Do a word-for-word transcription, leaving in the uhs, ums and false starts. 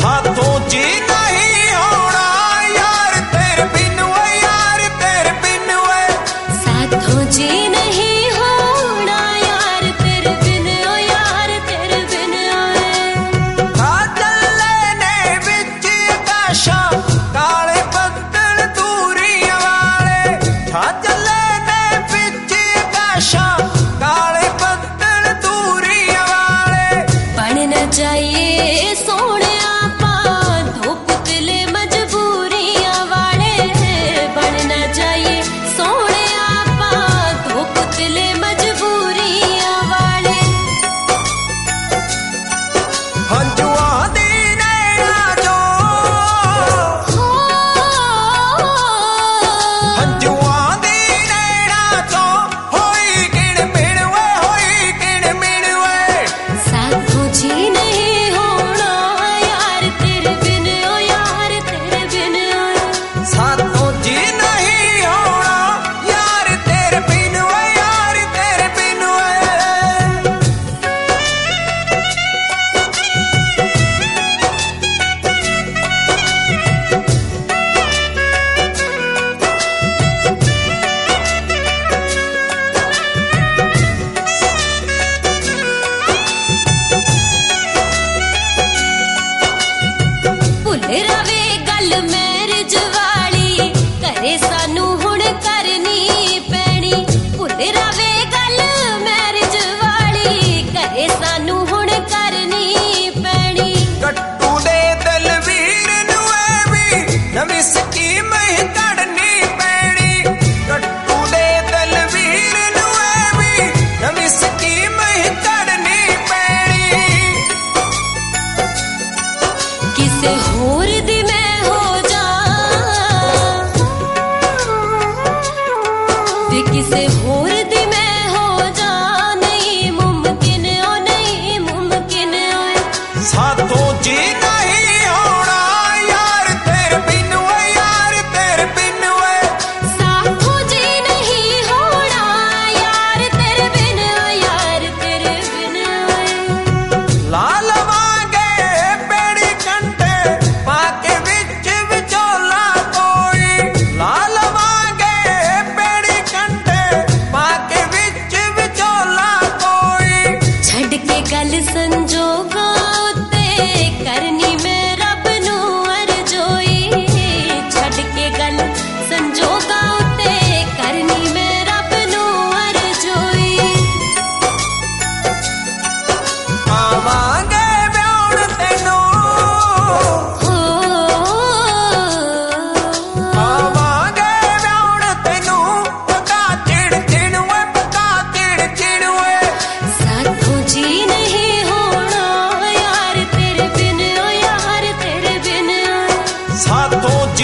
साथों जी नहीं होना यार तेरे बिन वे, यार तेरे बिन वे। साथों जी नहीं होना यार तेरे बिन, ओ यार तेरे बिन वे। था चले ने विच आकाशा काले बदल दूरियां वाले, था चले ने विच आकाशा काले बदल दूरियां वाले। बन न जाइए सोने रवे गल मैरिज वाली करे सानू हुण करनी पैनी। भुल रवे गल मैरिज वाली करे सानू हुण करनी पैनी। कट्टू दे दलवीर नूं भी नवीं स्कीम ही कढनी पैनी। कट्टू दे दलवीर नूं भी नवीं स्कीम ही कढनी पैनी। किसे होर दी मैं हो जा ते किसे होर दी मैं हो जा, नहीं मुमकिन ओ नहीं मुमकिन ओ। साथों जी नहीं होना यार तेरे बिन वे, यार तेरे बिन वे। साथों जी नहीं होना यार तेरे बिन, यार तेरे बिन वे। ला लवांगे पेड़ी कंटे पाके विच विचोला कोई। ला लवांगे पेड़ी कंटे पाके विच विचोला कोई। छड़ के गल संजोगा उत्ते करनी मैं रब नू अरजोई। छड़ के गल संजोगा उत्ते करनी मैं रब नू अरजोई। आवांगे ब्याउण तेनू, हो आवांगे ब्याउण तेनू पका चिड़ चिड़ वे, पका चिड़ चिड़ वे। साथों जी नहीं होना यार तेरे बिन, ओ यार तेरे बिन। साथों जी